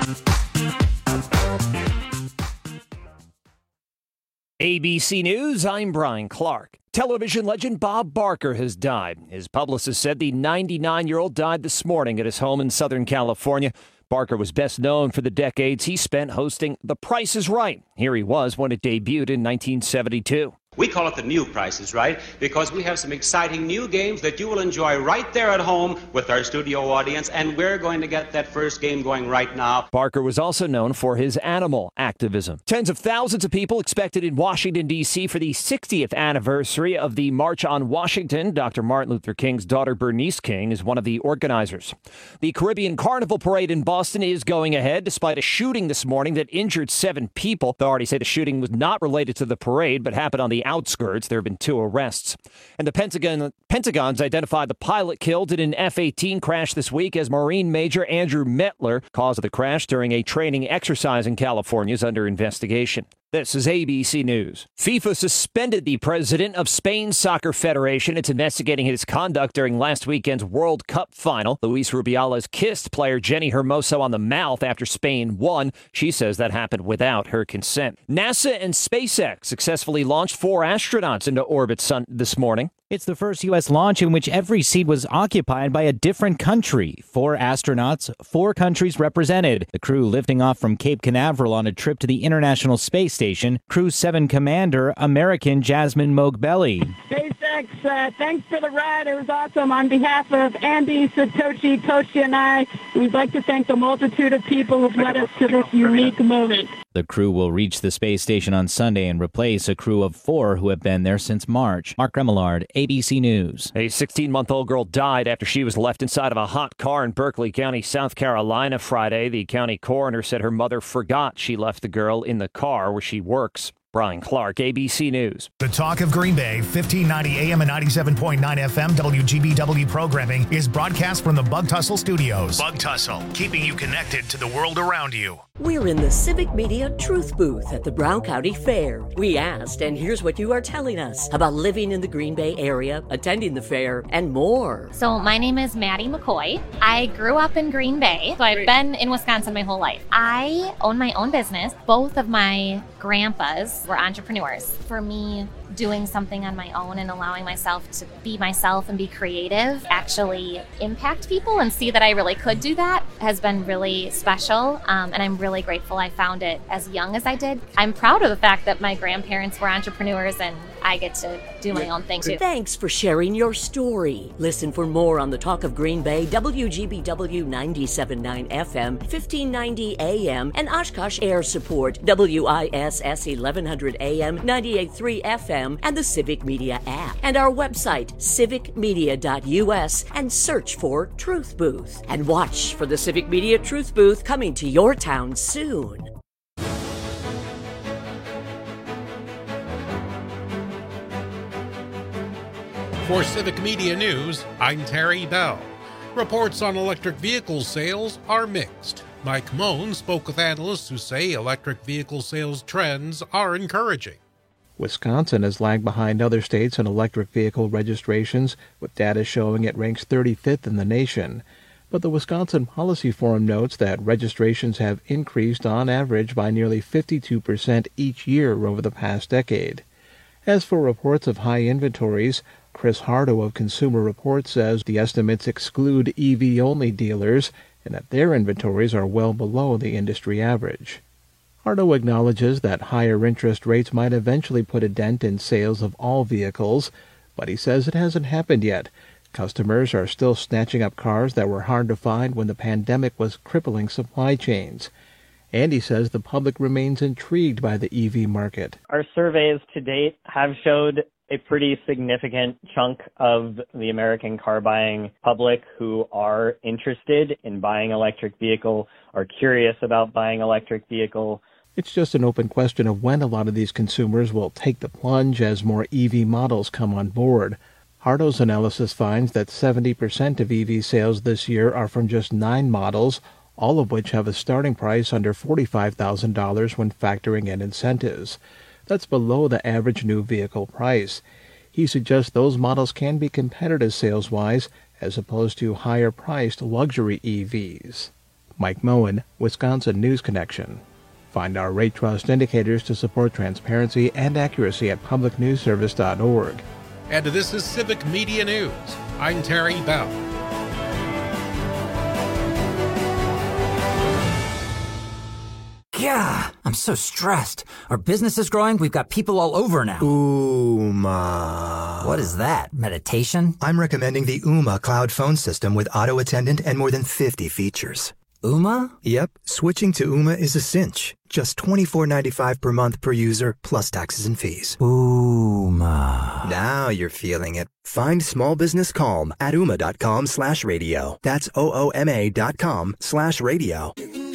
ABC News, I'm Brian Clark. Television legend Bob Barker has died. His publicist said the 99-year-old died this morning at his home in Southern California. Barker was best known for the decades he spent hosting The Price is Right. Here he was when it debuted in 1972. We call it the new Price is Right because we have some exciting new games that you will enjoy right there at home with our studio audience, and we're going to get that first game going right now. Barker was also known for his animal activism. Tens of thousands of people expected in Washington, D.C. for the 60th anniversary of the March on Washington. Dr. Martin Luther King's daughter Bernice King is one of the organizers. The Caribbean Carnival Parade in Boston is going ahead despite a shooting this morning that injured 7 people. Authorities say the shooting was not related to the parade but happened on the outskirts. There have been 2 arrests. And the Pentagon's identified the pilot killed in an F-18 crash this week as Marine Major Andrew Mettler. Cause of the crash during a training exercise in California is under investigation. This is ABC News. FIFA suspended the president of Spain's Soccer Federation. It's investigating his conduct during last weekend's World Cup final. Luis Rubiales kissed player Jenny Hermoso on the mouth after Spain won. She says that happened without her consent. NASA and SpaceX successfully launched 4 astronauts into orbit this morning. It's the first U.S. launch in which every seat was occupied by a different country. 4 astronauts, 4 countries represented. The crew lifting off from Cape Canaveral on a trip to the International Space Station. Crew 7 Commander, American Jasmine Moghbeli. SpaceX, thanks for the ride. It was awesome. On behalf of Andy, Satoshi, Toshi, and I, we'd like to thank the multitude of people who've led us to this unique moment. The crew will reach the space station on Sunday and replace a crew of 4 who have been there since March. Mark Remillard, ABC News. A 16-month-old girl died after she was left inside of a hot car in Berkeley County, South Carolina Friday. The county coroner said her mother forgot she left the girl in the car where she works. Brian Clark, ABC News. The Talk of Green Bay, 1590 AM and 97.9 FM WGBW programming is broadcast from the Bug Tussle Studios. Bug Tussle, keeping you connected to the world around you. We're in the Civic Media Truth Booth at the Brown County Fair. We asked, and here's what you are telling us about living in the Green Bay area, attending the fair, and more. So my name is Maddie McCoy. I grew up in Green Bay, so I've been in Wisconsin my whole life. I own my own business. Both of my grandpas were entrepreneurs. For me, doing something on my own and allowing myself to be myself and be creative, actually impact people and see that I really could do that has been really special. And I'm really grateful I found it as young as I did. I'm proud of the fact that my grandparents were entrepreneurs and I get to do my own thing too. Thanks for sharing your story. Listen for more on the Talk of Green Bay, WGBW 97.9 FM, 1590 AM, and Oshkosh Air Support, WISS 1100 AM, 98.3 FM, and the Civic Media app. And our website, civicmedia.us, and search for Truth Booth. And watch for the Civic Media Truth Booth coming to your town soon. For Civic Media News, I'm Terry Bell. Reports on electric vehicle sales are mixed. Mike Moen spoke with analysts who say electric vehicle sales trends are encouraging. Wisconsin has lagged behind other states in electric vehicle registrations, with data showing it ranks 35th in the nation. But the Wisconsin Policy Forum notes that registrations have increased on average by nearly 52% each year over the past decade. As for reports of high inventories, Chris Hardo of Consumer Reports says the estimates exclude EV-only dealers and that their inventories are well below the industry average. Hardo acknowledges that higher interest rates might eventually put a dent in sales of all vehicles, but he says it hasn't happened yet. Customers are still snatching up cars that were hard to find when the pandemic was crippling supply chains. And he says the public remains intrigued by the EV market. Our surveys to date have showed a pretty significant chunk of the American car buying public who are interested in buying electric vehicle, are curious about buying electric vehicle. It's just an open question of when a lot of these consumers will take the plunge as more EV models come on board. Hardo's analysis finds that 70% of EV sales this year are from just 9 models, all of which have a starting price under $45,000 when factoring in incentives. That's below the average new vehicle price. He suggests those models can be competitive sales-wise as opposed to higher-priced luxury EVs. Mike Moen, Wisconsin News Connection. Find our rate trust indicators to support transparency and accuracy at publicnewsservice.org. And this is Civic Media News. I'm Terry Bell. Yeah, I'm so stressed. Our business is growing. We've got people all over now. Ooma. What is that? Meditation? I'm recommending the Ooma cloud phone system with auto attendant and more than 50 features. Ooma? Yep. Switching to Ooma is a cinch. Just $24.95 per month per user, plus taxes and fees. Ooma. Now you're feeling it. Find small business calm at ooma.com/radio. That's OOMA.com/radio.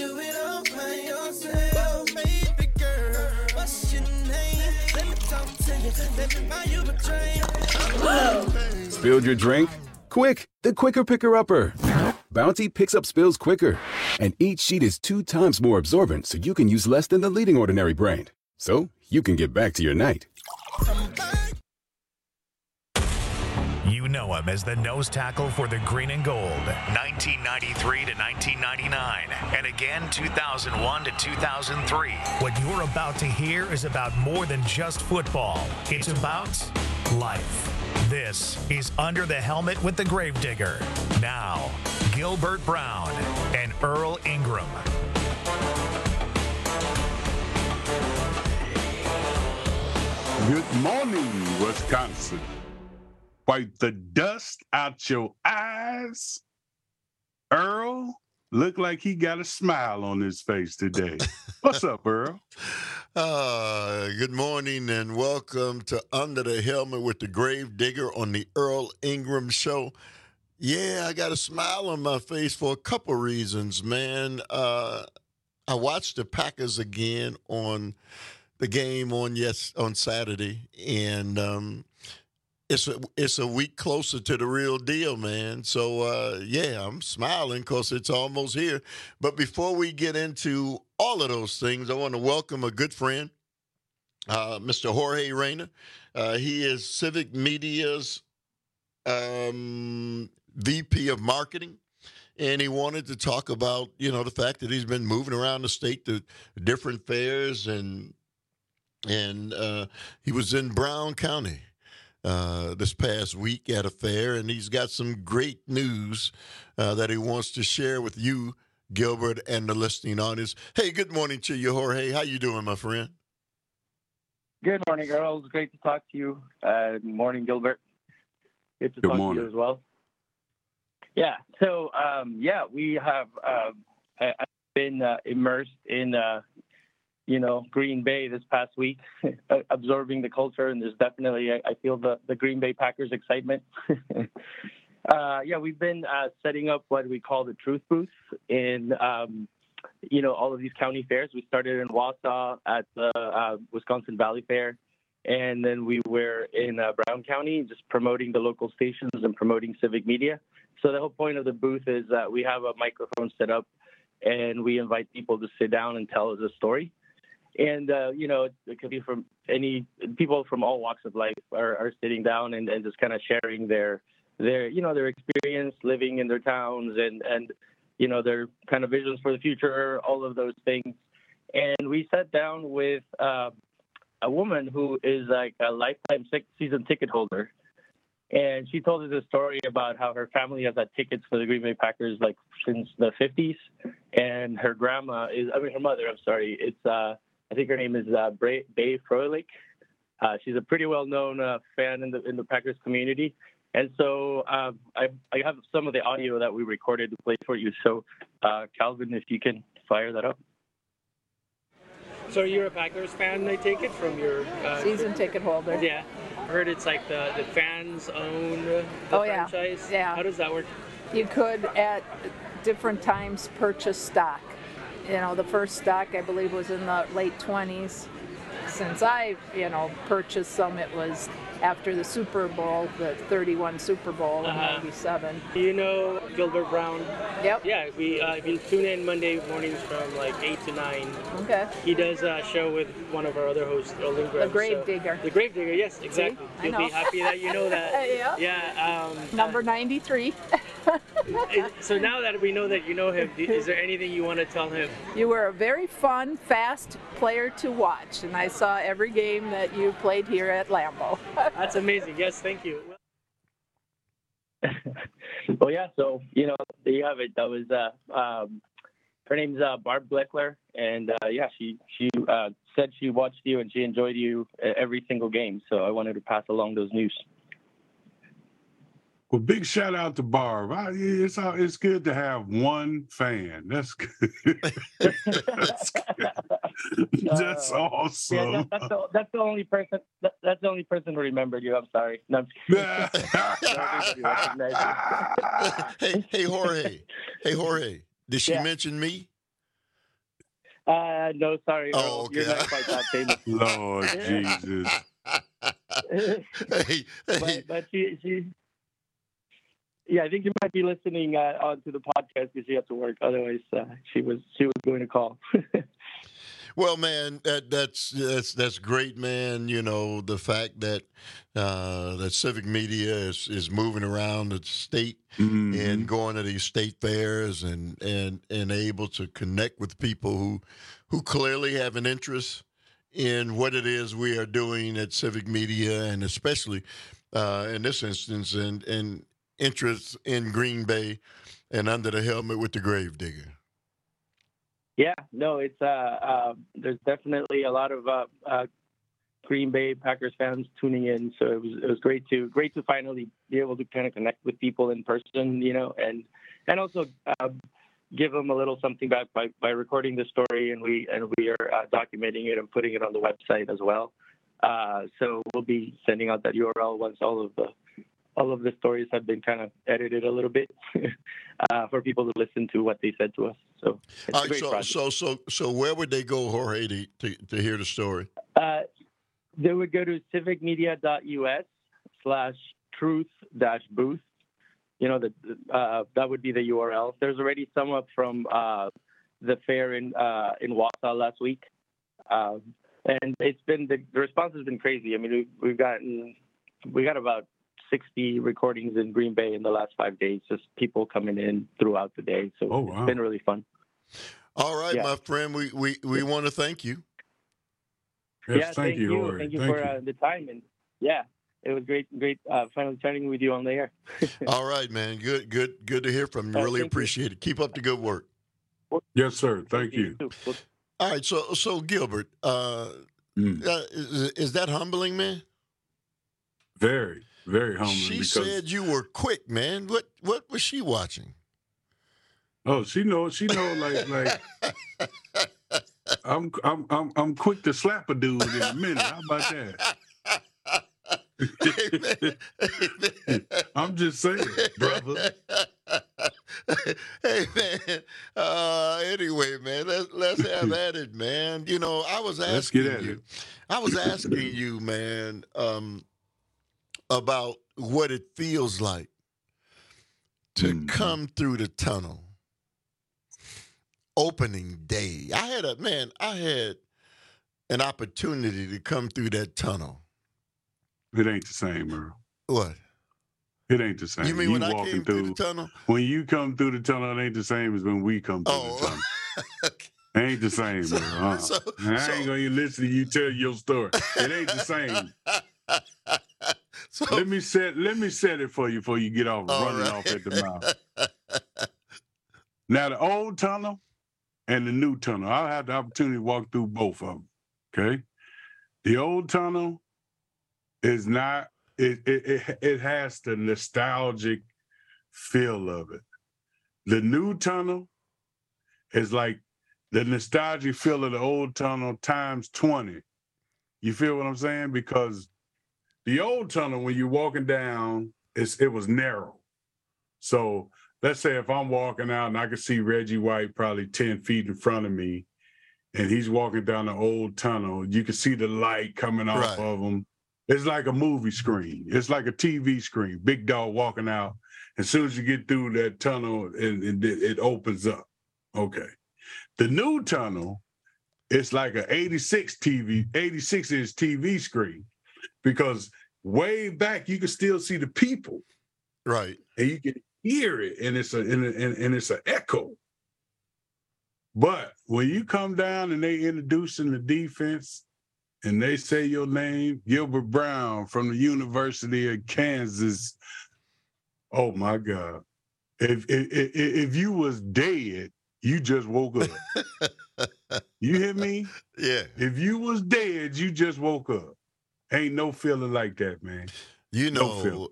Spilled your drink? Quick, the Quicker Picker-Upper. Bounty picks up spills quicker, and each sheet is 2 times more absorbent, so you can use less than the leading ordinary brand. So you can get back to your night. You know him as the nose tackle for the Green and Gold, 1993 to 1999, and again 2001 to 2003. What you're about to hear is about more than just football. It's about life. This is Under the Helmet with the Gravedigger. Now, Gilbert Brown and Earl Ingram. Good morning, Wisconsin. Wipe the dust out your eyes. Earl looked like he got a smile on his face today. What's up, Earl? Good morning and welcome to Under the Helmet with the Gravedigger on the Earl Ingram Show. Yeah, I got a smile on my face for a couple reasons, man. I watched the Packers again on the game on Saturday, and it's a week closer to the real deal, man. So, yeah, I'm smiling because it's almost here. But before we get into all of those things, I want to welcome a good friend, Mr. Jorge Reyna. He is Civic Media's VP of Marketing. And he wanted to talk about, the fact that he's been moving around the state to different fairs, and he was in Brown County this past week at a fair, and he's got some great news that he wants to share with you, Gilbert, and the listening audience. Hey, good morning to you, Jorge. How you doing, my friend? Good morning, Earl. It's great to talk to you. Good morning, Gilbert. Good to talk to you as well. Yeah. So, we have been immersed in, Green Bay this past week, absorbing the culture, and there's definitely, I feel the Green Bay Packers excitement. We've been setting up what we call the Truth Booth in, all of these county fairs. We started in Wausau at the Wisconsin Valley Fair, and then we were in Brown County just promoting the local stations and promoting Civic Media. So the whole point of the booth is that we have a microphone set up, and we invite people to sit down and tell us a story. And, it could be from people from all walks of life are sitting down and just kind of sharing their experience living in their towns and their kind of visions for the future, all of those things. And we sat down with a woman who is like a lifetime season ticket holder. And she told us a story about how her family has had tickets for the Green Bay Packers like since the 50s. And her her mother, it's, I think her name is Bae Froelich. She's a pretty well-known fan in the Packers community. And so I have some of the audio that we recorded to play for you. So, Calvin, if you can fire that up. So you're a Packers fan, I take it, from your... season ticket holder. Yeah. I heard it's like the fans own the franchise. Yeah. How does that work? You could, at different times, purchase stock. The first stock, I believe, was in the late 20s. Since I, purchased some, it was after the Super Bowl, the 31 Super Bowl in 97. You know Gilbert Brown? Yep. Yeah, if you tune in Monday mornings from like 8 to 9. Okay. He does a show with one of our other hosts, Earl Ingram. The Gravedigger. The Gravedigger, yes, exactly. See? You'll be happy that you know that. Yeah. Yeah. Number 93. So now that we know that you know him, is there anything you want to tell him? You were a very fun, fast player to watch, and I saw every game that you played here at Lambeau. That's amazing. Yes, thank you. Well, yeah, so, there you have it. That was, her name's Barb Bleckler, and she said she watched you and she enjoyed you every single game, so I wanted to pass along those news. Well, big shout out to Barb. It's good to have one fan. That's good. That's good. That's awesome. Yeah, that's the only person. That's the only person who remembered you. I'm sorry. No, I'm Hey, Jorge. Hey, Jorge. Did she mention me? No, sorry. Oh, okay. You're not quite that famous. Lord Jesus. But she. Yeah, I think you might be listening onto the podcast because she had to work. Otherwise, she was going to call. Well, man, that's great, man. The fact that that Civic Media is moving around the state and going to these state fairs and able to connect with people who clearly have an interest in what it is we are doing at Civic Media, and especially in this instance, and interest in Green Bay and Under the Helmet with the Gravedigger. Yeah, no, it's there's definitely a lot of Green Bay Packers fans tuning in, so it was great to finally be able to kind of connect with people in person, and also give them a little something back by recording the story, and we are documenting it and putting it on the website as well. So we'll be sending out that URL once all of the stories have been kind of edited a little bit for people to listen to what they said to us. So it's a great project. So where would they go, Jorge, to hear the story? They would go to civicmedia.us/truth-booth. That would be the URL. There's already some up from the fair in Wausau last week. And it's been the response has been crazy. I mean, we got about 60 recordings in Green Bay in the last 5 days, just people coming in throughout the day. So It's been really fun. All right, my friend, we want to thank you. Yes, thank you. Thank you for the time. And it was great finally chatting with you on the air. All right, man. Good to hear from you. Really appreciate it. Keep up the good work. Yes, sir. Thank you. All right, so Gilbert, is that humbling, man? Very, very humbling. She said you were quick, man. What was she watching? Oh, she knows. Like I'm quick to slap a dude in a minute. How about that? I'm just saying, brother. Hey, man. Anyway, man, let's have at it, man. I was asking you, man, about what it feels like to come through the tunnel. Opening day. I had an opportunity to come through that tunnel. It ain't the same, Earl. What? It ain't the same. You mean when I came through the tunnel? When you come through the tunnel, it ain't the same as when we come through the tunnel. It ain't the same, Earl. I ain't going to listen to you tell your story. It ain't the same. Let me set it for you before you get off running off at the mouth. Now, the old tunnel and the new tunnel, I'll have the opportunity to walk through both of them, okay? The old tunnel is not, it has the nostalgic feel of it. The new tunnel is like the nostalgic feel of the old tunnel times 20. You feel what I'm saying? Because the old tunnel, when you're walking down, it was narrow. So let's say if I'm walking out and I can see Reggie White probably 10 feet in front of me, and he's walking down the old tunnel, you can see the light coming off of him. It's like a movie screen. It's like a TV screen. Big dog walking out. As soon as you get through that tunnel, it opens up. Okay. The new tunnel, it's like an 86-inch TV screen, because way back you can still see the people. Right. And hear it, and it's an echo. But when you come down and they introducing the defense and they say your name, Gilbert Brown from the University of Kansas, oh my God. If you was dead, you just woke up. You hear me? Yeah. If you was dead, you just woke up. Ain't no feeling like that, man. You know,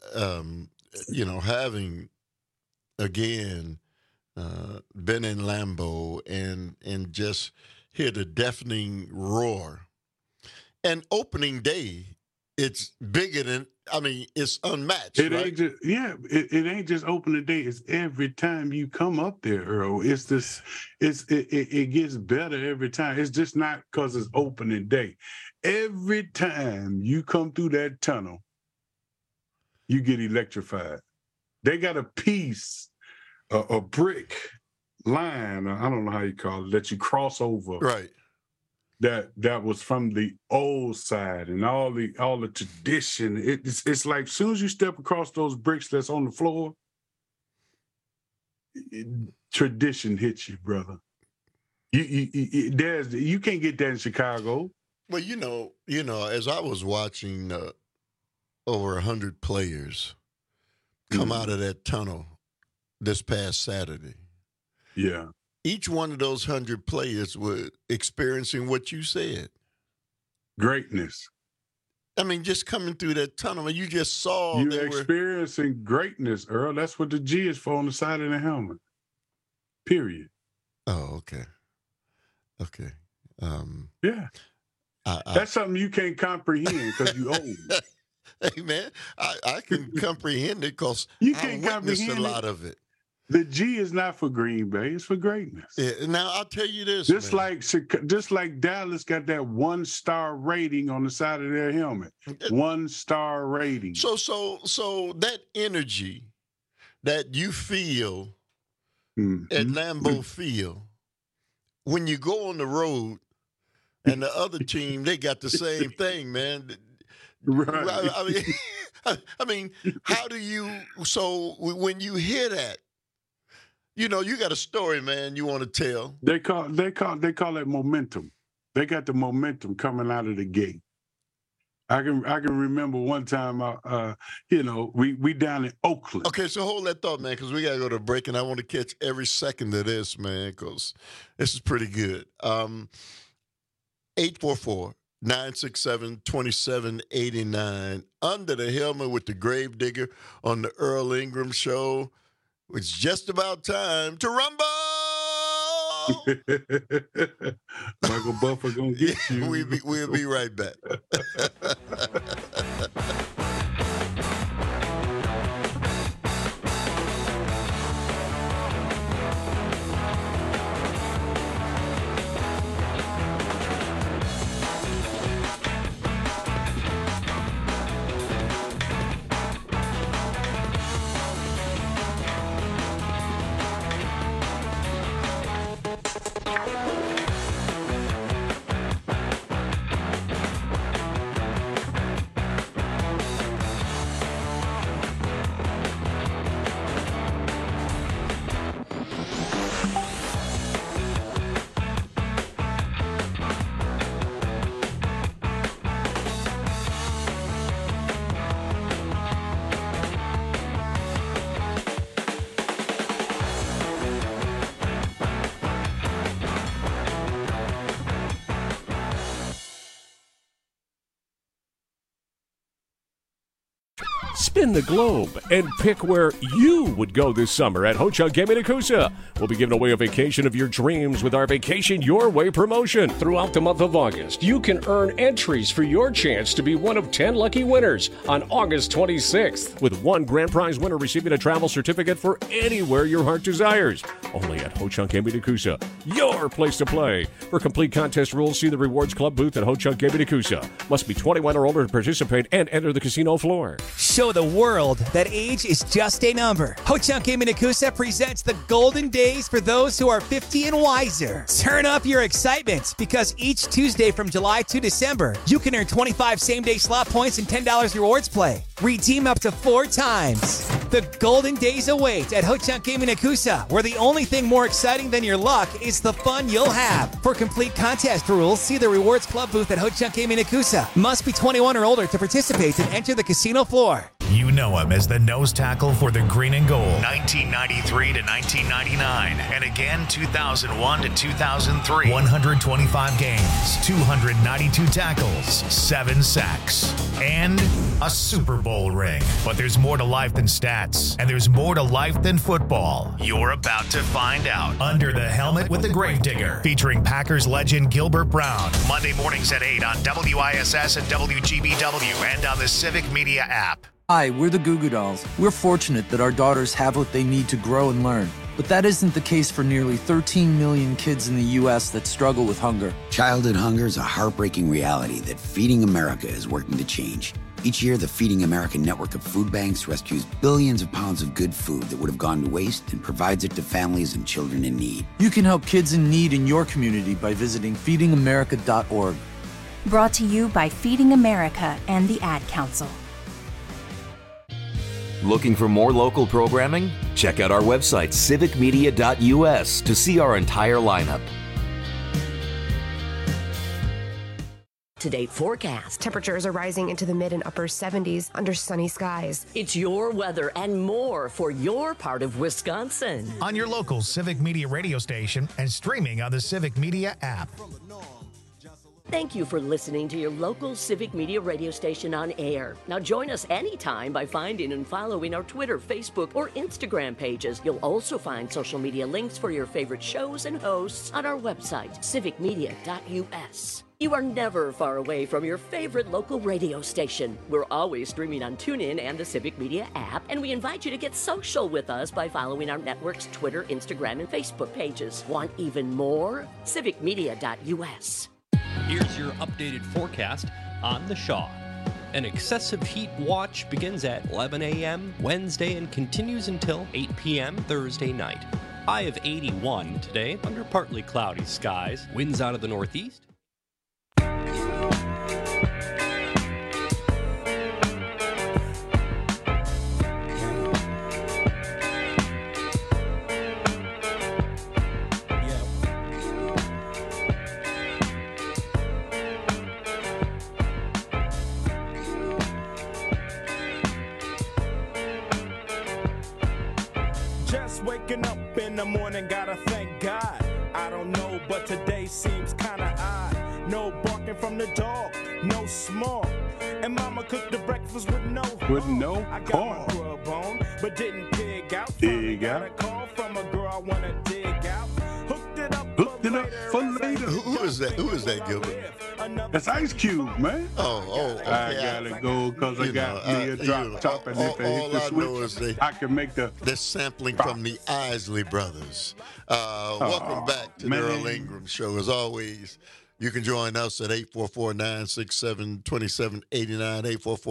having, again, been in Lambeau and just hear the deafening roar. And opening day, it's bigger than, it's unmatched. It right? ain't just, it ain't just opening day. It's every time you come up there, Earl. It's this, it gets better every time. It's just not because it's opening day. Every time you come through that tunnel, you get electrified. They got a piece, a brick line, I don't know how you call it, that you cross over. Right. That was from the old side and all the tradition. It's like as soon as you step across those bricks that's on the floor, tradition hits you, brother. You can't get that in Chicago. Well, you know, as I was watching over 100 players come out of that tunnel this past Saturday. Yeah. Each one of those 100 players were experiencing what you said. Greatness. Just coming through that tunnel, you just saw you're experiencing greatness, Earl. That's what the G is for on the side of the helmet. Period. Oh, okay. Okay. Yeah. That's something you can't comprehend because you old. Hey, man, I can comprehend it because you can't comprehend a lot of it. The G is not for Green Bay; it's for greatness. Yeah, now I'll tell you this: just like Dallas got that 1-star rating on the side of their helmet, 1-star rating. So that energy that you feel at Lambeau Field when you go on the road, and the other team they got the same thing, man. Right. I mean, how do you? So when you hear that. You know, you got a story, man, you want to tell. They call it momentum. They got the momentum coming out of the gate. I can remember one time, we down in Oakland. Okay, so hold that thought, man, because we got to go to break, and I want to catch every second of this, man, because this is pretty good. 844-967-2789. Under the Helmet with the Gravedigger on the Earl Ingram Show. It's just about time to rumble. Michael Buffer gonna get you. We'll be right back. Spin the globe and pick where you would go this summer at Ho-Chunk Gaming Nakusa. We'll be giving away a vacation of your dreams with our Vacation Your Way promotion. Throughout the month of August, you can earn entries for your chance to be one of 10 lucky winners on August 26th, with one grand prize winner receiving a travel certificate for anywhere your heart desires. Only at Ho-Chunk Gaming Nakusa, your place to play. For complete contest rules, see the Rewards Club booth at Ho-Chunk Gaming Nakusa. Must be 21 or older to participate and enter the casino floor. Show show the world that age is just a number. Ho-Chunk Gaming Nakusa presents the golden days for those who are 50 and wiser. Turn up your excitement because each Tuesday from July to December, you can earn 25 same-day slot points and $10 rewards play. Redeem up to 4 times. The golden days await at Ho-Chunk Gaming Nakusa, where the only thing more exciting than your luck is the fun you'll have. For complete contest rules, see the Rewards Club booth at Ho-Chunk Gaming Nakusa. Must be 21 or older to participate and enter the casino floor. You know him as the nose tackle for the Green and Gold, 1993 to 1999, and again 2001 to 2003. 125 games, 292 tackles, 7 sacks, and a Super Bowl ring. But there's more to life than stats, and there's more to life than football. You're about to find out. Under the Helmet with the Gravedigger, featuring Packers legend Gilbert Brown. Monday mornings at 8 on WISS and WGBW, and on the Civic Media app. Hi, we're the Goo Goo Dolls. We're fortunate that our daughters have what they need to grow and learn. But that isn't the case for nearly 13 million kids in the U.S. that struggle with hunger. Childhood hunger is a heartbreaking reality that Feeding America is working to change. Each year, the Feeding America network of food banks rescues billions of pounds of good food that would have gone to waste and provides it to families and children in need. You can help kids in need in your community by visiting feedingamerica.org. Brought to you by Feeding America and the Ad Council. Looking for more local programming? Check out our website, civicmedia.us, to see our entire lineup. Today forecast. Temperatures are rising into the mid and upper 70s under sunny skies. It's your weather and more for your part of Wisconsin. On your local Civic Media radio station and streaming on the Civic Media app. Thank you for listening to your local Civic Media radio station on air. Now join us anytime by finding and following our Twitter, Facebook, or Instagram pages. You'll also find social media links for your favorite shows and hosts on our website, civicmedia.us. You are never far away from your favorite local radio station. We're always streaming on TuneIn and the Civic Media app, and we invite you to get social with us by following our network's Twitter, Instagram, and Facebook pages. Want even more? civicmedia.us. Here's your updated forecast on the Shaw. An excessive heat watch begins at 11 a.m. Wednesday and continues until 8 p.m. Thursday night. High of 81 today under partly cloudy skies. Winds out of the northeast. Waking up in the morning, gotta thank God. I don't know, but today seems kinda odd. No barking from the dog, no small. And mama cooked the breakfast with no I got my grub on, but didn't dig out. Got a call from a girl I wanna dig out. Hooked it up for later. Who is that? Who is that, Gilbert? That's Ice Cube, man. Okay. I gotta go because I got me a drop top, and if I hit the switch, I can make the sampling from the Isley Brothers. Welcome back to the Earl Ingram Show. As always, you can join us at 844-967-2789,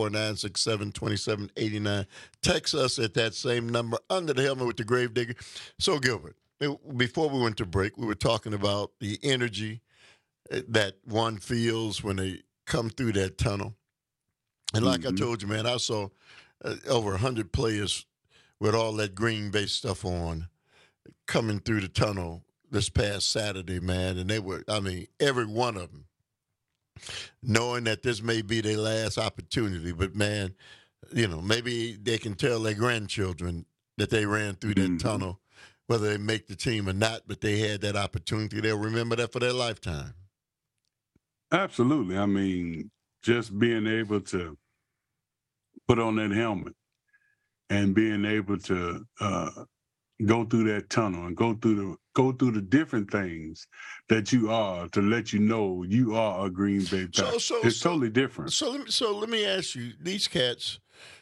844-967-2789. Text us at that same number, Under the Helmet with the Gravedigger. So, Gilbert, before we went to break, we were talking about the energy that one feels when they come through that tunnel. And like I told you, man, I saw over 100 players with all that Green Bay stuff on coming through the tunnel this past Saturday, man. And they were, I mean, every one of them, knowing that this may be their last opportunity. But, man, you know, maybe they can tell their grandchildren that they ran through that tunnel, whether they make the team or not, but they had that opportunity. They'll remember that for their lifetime. Absolutely. I mean, just being able to put on that helmet and being able to go through that tunnel and go through the different things that you are, to let you know you are a Green Bay Packer. It's totally different. So let me ask you: these cats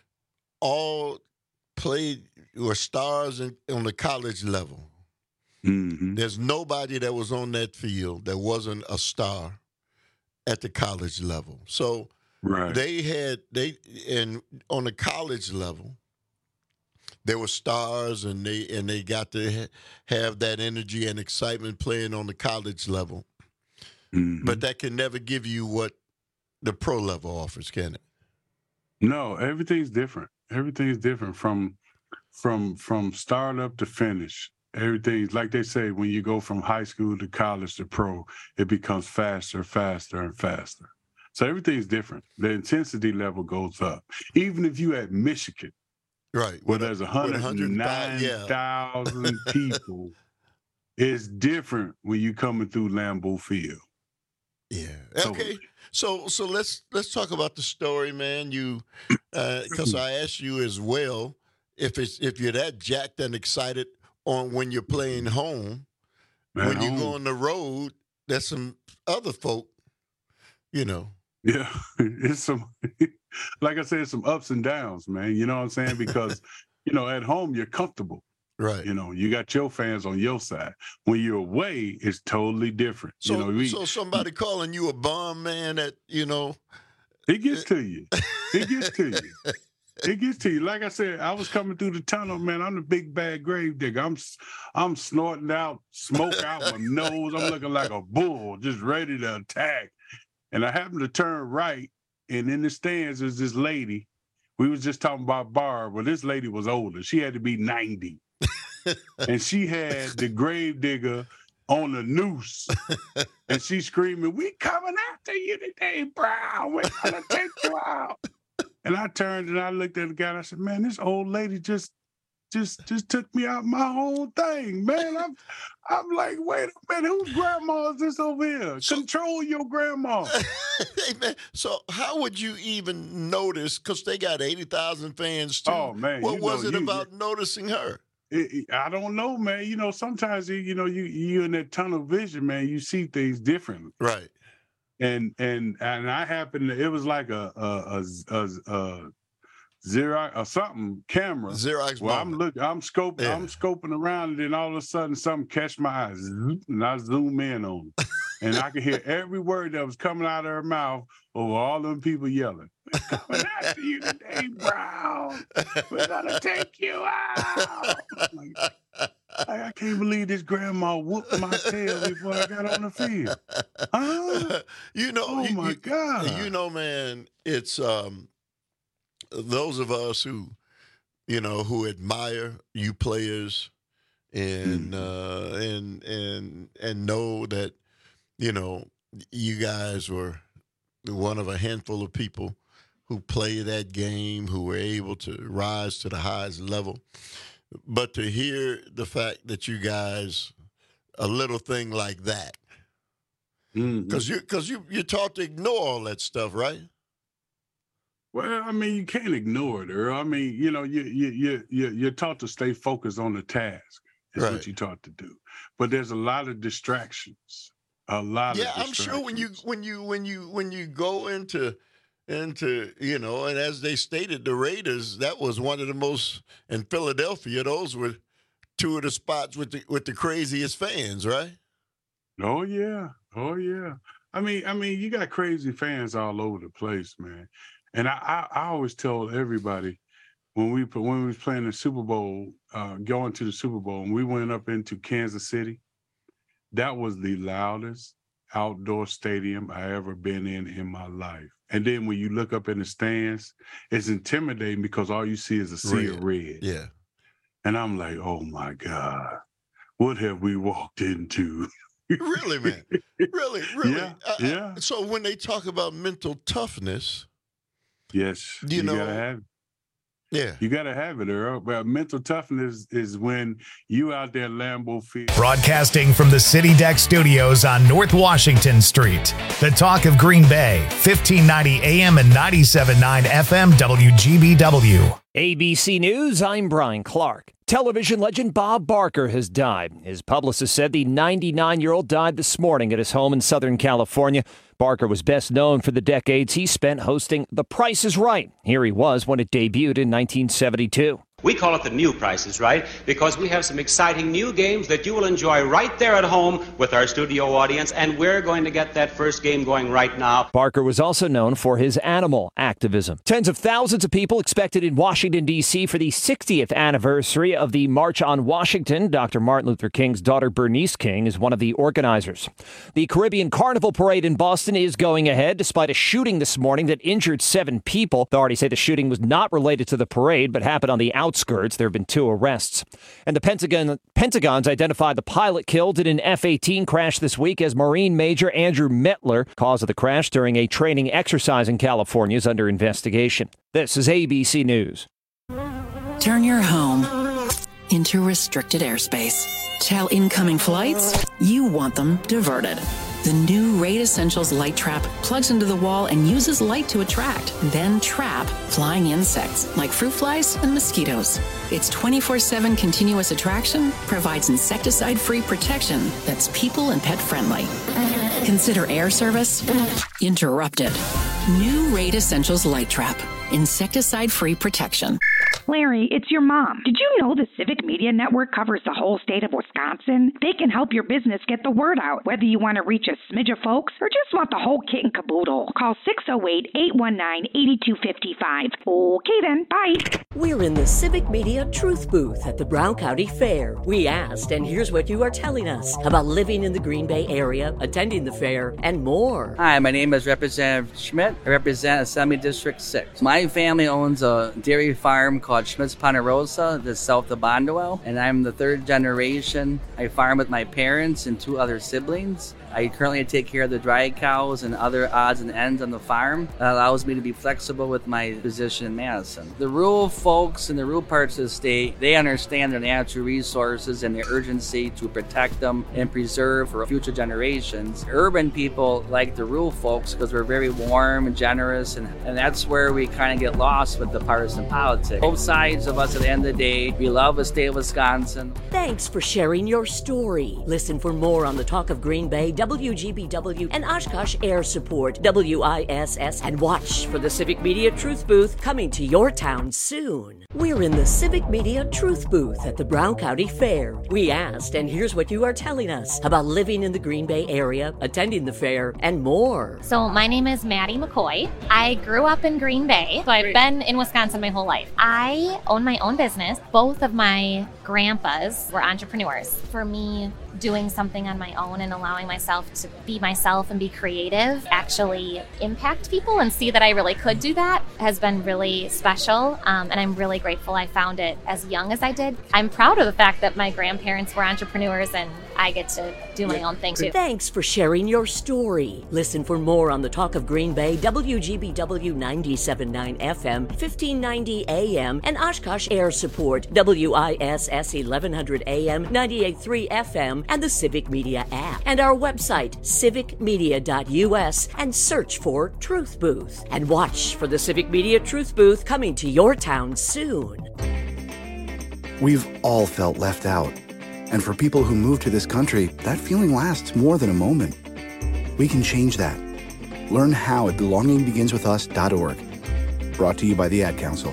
all played, were stars on the college level. There's nobody that was on that field that wasn't a star at the college level. So Right. And on the college level, there were stars, and they got to have that energy and excitement playing on the college level. Mm-hmm. But that can never give you what the pro level offers, can it? No, everything's different. Everything's different from startup to finish. Everything's like they say, when you go from high school to college to pro, it becomes faster, faster, and faster. So everything's different. The intensity level goes up. Even if you at Michigan, right, where there's 109,000 people, it's different when you coming through Lambeau Field. Yeah. Okay. So let's talk about the story, man. You, because I asked you as well if you're that jacked and excited on when you're playing home, when you go on the road, there's some other folk, you know. Yeah, it's some, like I said, it's some ups and downs, man. You know what I'm saying? Because, you know, at home, you're comfortable. Right. You know, you got your fans on your side. When you're away, it's totally different. So, so somebody calling you a bum, man, that, you know. It gets to you. It gets to you. It gets to you. Like I said, I was coming through the tunnel, man. I'm the big bad grave digger. I'm snorting out smoke out my nose. I'm looking like a bull, just ready to attack. And I happened to turn right, and in the stands is this lady. We was just talking about Barb, but this lady was older. She had to be 90. And she had the grave digger on the noose. And she screaming, "We coming after you today, Brown. We're going to take you out." And I turned and I looked at the guy and I said, "Man, this old lady just took me out my whole thing, man." I'm like, wait a minute, whose grandma is this over here? Control your grandma. Hey, man, so how would you even notice, because they got 80,000 fans too. Oh, man. What was it about noticing her? I don't know, man. You know, sometimes, you know, you in that tunnel vision, man, you see things differently. Right. And I happened to, it was like a Xerox or something camera. Xerox. Well, I'm scoping around, and then all of a sudden something catch my eyes, and I zoom in on it. And I could hear every word that was coming out of her mouth over all them people yelling, "We're coming after you today, Brown. We're gonna take you out." I can't believe this grandma whooped my tail before I got on the field. Huh? You know, oh my God. You know, man, it's those of us who, you know, who admire you players and and know that, you know, you guys were one of a handful of people who play that game, who were able to rise to the highest level. But to hear the fact that you guys, a little thing like that, because you're taught to ignore all that stuff, right? Well, I mean, you can't ignore it, Earl. I mean, you know, you're taught to stay focused on the task. Is right. What you're taught to do. But there's a lot of distractions. Yeah, I'm sure when you go into you know, and as they stated, the Raiders, that was one of the most, in Philadelphia, those were two of the spots with the craziest fans, right? Oh yeah. I mean, you got crazy fans all over the place, man. And I always tell everybody when we was playing the Super Bowl, going to the Super Bowl, and we went up into Kansas City, that was the loudest outdoor stadium I ever been in my life. And then when you look up in the stands, it's intimidating because all you see is a sea of red. Yeah. And I'm like, oh my God, what have we walked into? Really, man? Really? Yeah. So when they talk about mental toughness, yes, you gotta have it. Yeah. You gotta have it, Earl. But mental toughness is when you out there Lambeau Field. Broadcasting from the City Deck Studios on North Washington Street. The talk of Green Bay, 1590 AM and 97.9 FM WGBW. ABC News, I'm Brian Clark. Television legend Bob Barker has died. His publicist said the 99-year-old died this morning at his home in Southern California. Barker was best known for the decades he spent hosting The Price is Right. Here he was when it debuted in 1972. We call it the new Price is Right because we have some exciting new games that you will enjoy right there at home with our studio audience, and we're going to get that first game going right now. Barker was also known for his animal activism. Tens of thousands of people expected in Washington, D.C. for the 60th anniversary of the March on Washington. Dr. Martin Luther King's daughter Bernice King is one of the organizers. The Caribbean Carnival Parade in Boston is going ahead despite a shooting this morning that injured 7 people. Authorities say the shooting was not related to the parade but happened on the outskirts. There have been 2 arrests. And the Pentagon's identified the pilot killed in an F-18 crash this week as Marine Major Andrew Mettler. Cause of the crash during a training exercise in California is under investigation. This is ABC News. Turn your home into restricted airspace. Tell incoming flights you want them diverted. The new Raid Essentials Light Trap plugs into the wall and uses light to attract, then trap flying insects like fruit flies and mosquitoes. Its 24/7 continuous attraction provides insecticide-free protection that's people and pet friendly. Consider air service interrupted. New Raid Essentials Light Trap. Insecticide-free protection. Larry, it's your mom. Did you know the Civic Media Network covers the whole state of Wisconsin? They can help your business get the word out, whether you want to reach a smidge of folks or just want the whole kit and caboodle. Call 608-819-8255. Okay then, bye. We're in the Civic Media Truth Booth at the Brown County Fair. We asked, and here's what you are telling us about living in the Green Bay area, attending the fair, and more. Hi, my name is Representative Schmidt. I represent Assembly District 6. My family owns a dairy farm called Schmidt's Ponderosa, that's south of Bondwell, and I'm the 3rd generation. I farm with my parents and 2 other siblings. I currently take care of the dry cows and other odds and ends on the farm. That allows me to be flexible with my position in Madison. The rural folks in the rural parts of the state, they understand their natural resources and the urgency to protect them and preserve for future generations. Urban people like the rural folks because we're very warm and generous, and that's where we kind of get lost with the partisan politics. Both sides of us at the end of the day, we love the state of Wisconsin. Thanks for sharing your story. Listen for more on the Talk of Green Bay, WGBW, and Oshkosh Air Support, WISS, and watch for the Civic Media Truth Booth coming to your town soon. We're in the Civic Media Truth Booth at the Brown County Fair. We asked, and here's what you are telling us about living in the Green Bay area, attending the fair, and more. So my name is Maddie McCoy. I grew up in Green Bay, so I've been in Wisconsin my whole life. I own my own business. Both of my grandpas were entrepreneurs. For me, doing something on my own and allowing myself to be myself and be creative, actually impact people and see that I really could do that has been really special. And I'm really grateful I found it as young as I did. I'm proud of the fact that my grandparents were entrepreneurs and I get to do my own thing too. Thanks for sharing your story. Listen for more on the Talk of Green Bay, WGBW 97.9 FM, 1590 AM, and Oshkosh Air Support, WISS 1100 AM, 98.3 FM, and the Civic Media app. And our website, civicmedia.us, and search for Truth Booth. And watch for the Civic Media Truth Booth coming to your town soon. We've all felt left out. And for people who move to this country, that feeling lasts more than a moment. We can change that. Learn how at belongingbeginswithus.org. Brought to you by the Ad Council.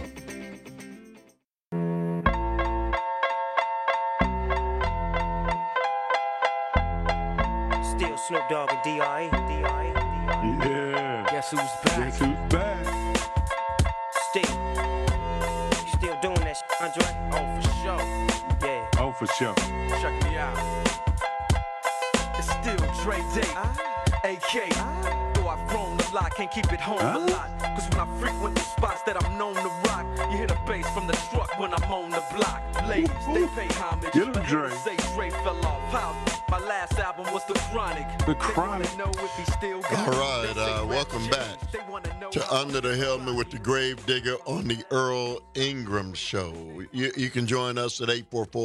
Still Snoop Dogg and D.I. Yeah. Guess who's back? Guess who's back? Still doing that shit, Andre? Oh, for sure. Yeah. Oh, for sure. Check me out. It's still Dre Day, AK. Though I've grown a lot, can't keep it home a lot. Cause when I frequent the spots that I'm known to rock, you hear the bass from the truck when I'm on the block. Ladies, they pay homage. Get him, Dre. Say Dre fell off. How? My last album was The Chronic. The Chronic. Know if he still got All right, welcome back to Under the Helmet with the Grave Digger on the Earl Ingram Show. You can join us at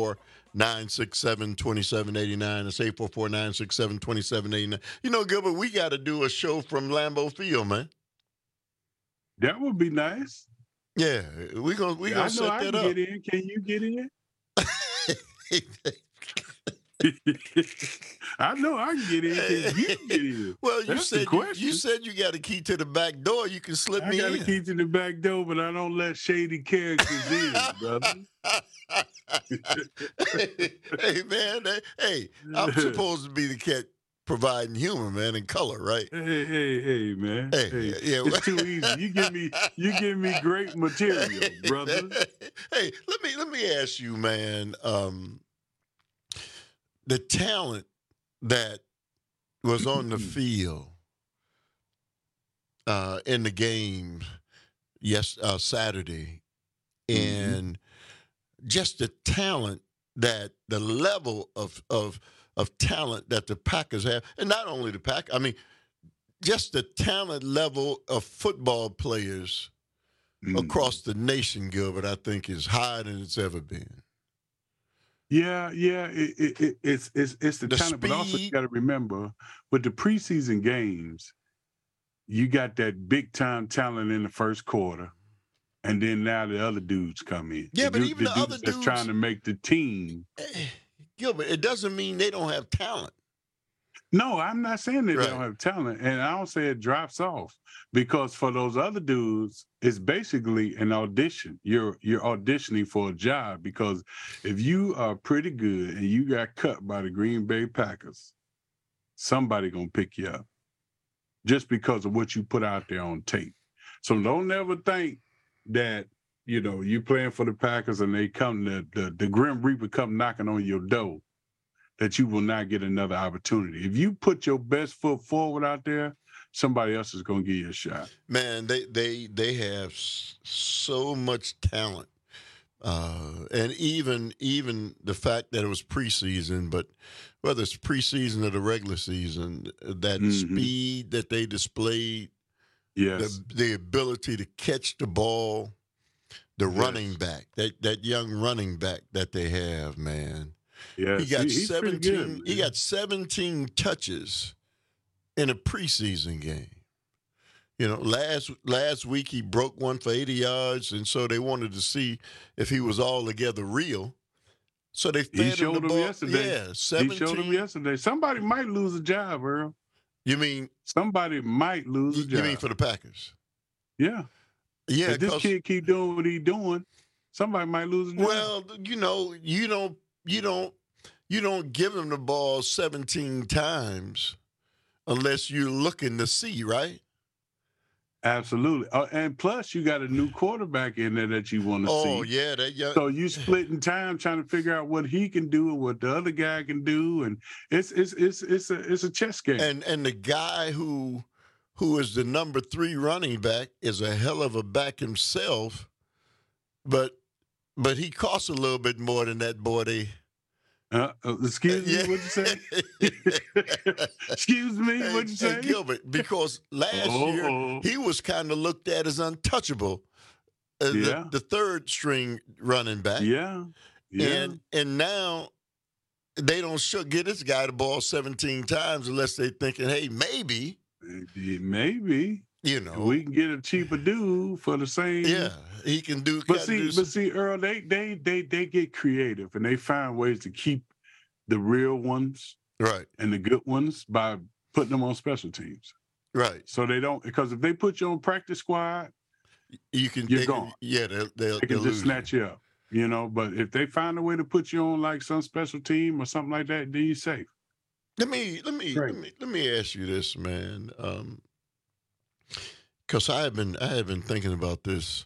844-967-2789. It's 844-967-2789. You know, Gilbert, we got to do a show from Lambeau Field, man. That would be nice. Yeah, we gonna set that up. Get in. Can you get in? I know I can get in. You can get in. Well, That's the question. you said you got a key to the back door. You can slip I me got in. a key to the back door, but I don't let shady characters in, brother. Hey, man. Hey, I'm supposed to be the cat providing humor, man, and color, right? Hey, man. Hey, yeah. It's too easy. You give me great material, brother. Hey, let me ask you, man. The talent that was on the field in the game Saturday, and just the talent that the level of talent that the Packers have, and not only the Packers, I mean, just the talent level of football players across the nation, Gilbert, I think is higher than it's ever been. Yeah, it's the talent, speed. but also you got to remember with the preseason games, you got that big time talent in the first quarter, and then now the other dudes come in. Yeah, but even the other that's dudes trying to make the team. Gilbert, it doesn't mean they don't have talent. No, I'm not saying that Right. they don't have talent, and I don't say it drops off, because for those other dudes, it's basically an audition. You're auditioning for a job, because if you are pretty good and you got cut by the Green Bay Packers, somebody gonna pick you up just because of what you put out there on tape. So don't ever think that you playing for the Packers and they come the Grim Reaper come knocking on your door, that you will not get another opportunity. If you put your best foot forward out there, somebody else is going to give you a shot. Man, they have so much talent, and even the fact that it was preseason, but whether it's preseason or the regular season, that speed that they displayed, yes, the ability to catch the ball, the running back, that young running back that they have, man. Yeah, he got he's 17. good, he got 17 touches in a preseason game. Last week he broke one for 80 yards, and so they wanted to see if he was altogether real. So they fed He showed him the ball. yesterday. Yeah, 17. He showed him yesterday. Somebody might lose a job, Earl. You mean somebody might lose a job? You mean for the Packers? Yeah. Yeah. If this kid keep doing what he's doing, somebody might lose a job. Well, you don't give him the ball 17 times unless you're looking to see, right? Absolutely. And plus, you got a new quarterback in there that you want to see. Oh, yeah. So you splitting time trying to figure out what he can do and what the other guy can do. And it's a chess game. And the guy who is the number 3 running back is a hell of a back himself, but he costs a little bit more than that boy. Excuse me, what'd you say? Excuse me, what'd you say? Gilbert, because last year he was kind of looked at as untouchable, the third string running back. Yeah. And now they don't get this guy the ball 17 times unless they're thinking, hey, maybe. We can get a cheaper dude for the same. Yeah, he can do. But see, Earl, they get creative and they find ways to keep the real ones right and the good ones by putting them on special teams. Right. So they don't, because if they put you on practice squad, you're gone. They can just snatch you up. But if they find a way to put you on like some special team or something like that, then you're safe. Let me ask you this, man. Because I have been thinking about this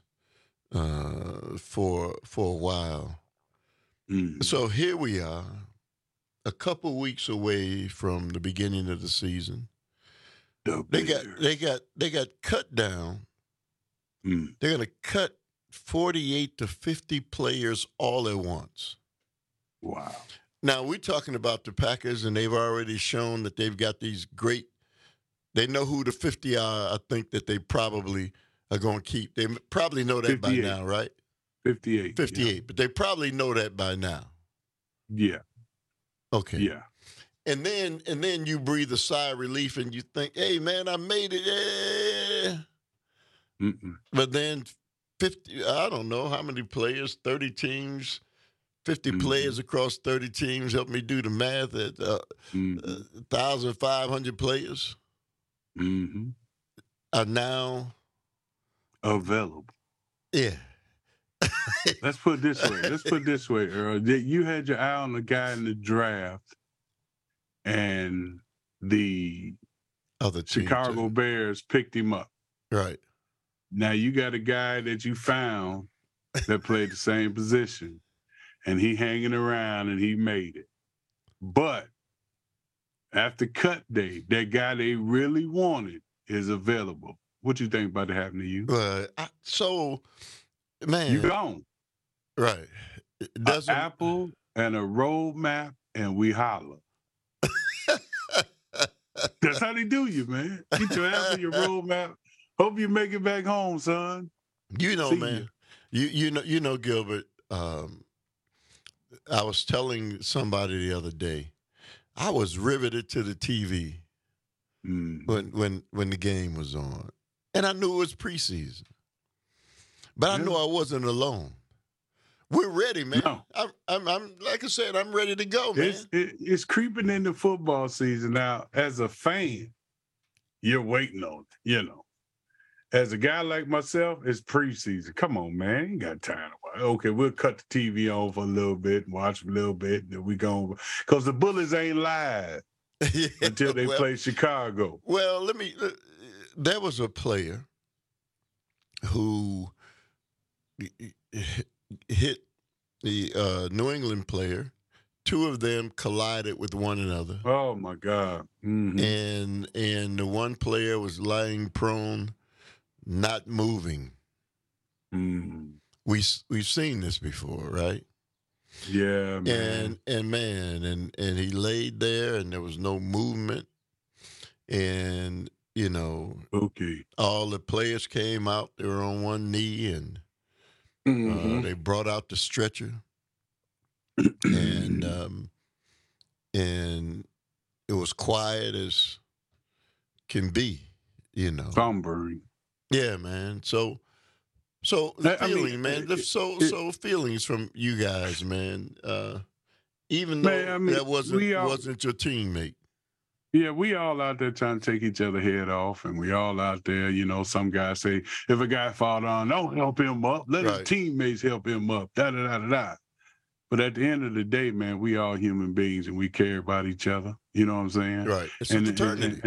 for a while. So here we are, a couple weeks away from the beginning of the season. They got cut down. They're going to cut 48 to 50 players all at once. Wow. Now we're talking about the Packers, and they've already shown that they've got these great. They know who the 50 are. I think that they probably are going to keep. They probably know that 58. By now, right? 58. 58. Yeah. But they probably know that by now. Yeah. Okay. Yeah. And then you breathe a sigh of relief and you think, hey, man, I made it. But then 50, I don't know how many players, 30 teams 50 players across 30 teams. Help me do the math at 1,500 players are now available. Yeah. Let's put it this way. Earl. You had your eye on the guy in the draft, and the other Chicago Bears picked him up. Right. Now you got a guy that you found that played the same position, and he hanging around, and he made it. But after cut day, that guy they really wanted is available. What you think about that happening to you? Man, you gone. Right. An apple and a roadmap, and we holler. That's how they do you, man. Get your apple, your roadmap. Hope you make it back home, son. You know, man. You know, Gilbert. I was telling somebody the other day, I was riveted to the TV when the game was on, and I knew it was preseason. But I knew I wasn't alone. We're ready, man. No. I'm like I said, I'm ready to go, man. It's creeping into football season now. As a fan, you're waiting on it, you know. As a guy like myself, it's preseason. Come on, man. Ain't got time to watch. Okay, we'll cut the TV on for a little bit and watch a little bit, and then we go. Because the Bullets ain't live until they play Chicago. Well, there was a player who hit the New England player. Two of them collided with one another. Oh, my God. And the one player was lying prone, not moving. We've seen this before, right? Yeah, man. And he laid there, and there was no movement. And, you know, all the players came out. They were on one knee, and they brought out the stretcher. And it was quiet as can be, you know. Sombering. Yeah, man. So feelings from you guys, man. Even though that wasn't your teammate. Yeah, we all out there trying to take each other head off, and we all out there, you know, some guys say, if a guy fall down, don't help him up. Let his teammates help him up, da-da-da-da-da. But at the end of the day, man, we all human beings, and we care about each other. You know what I'm saying? Right. It's a fraternity.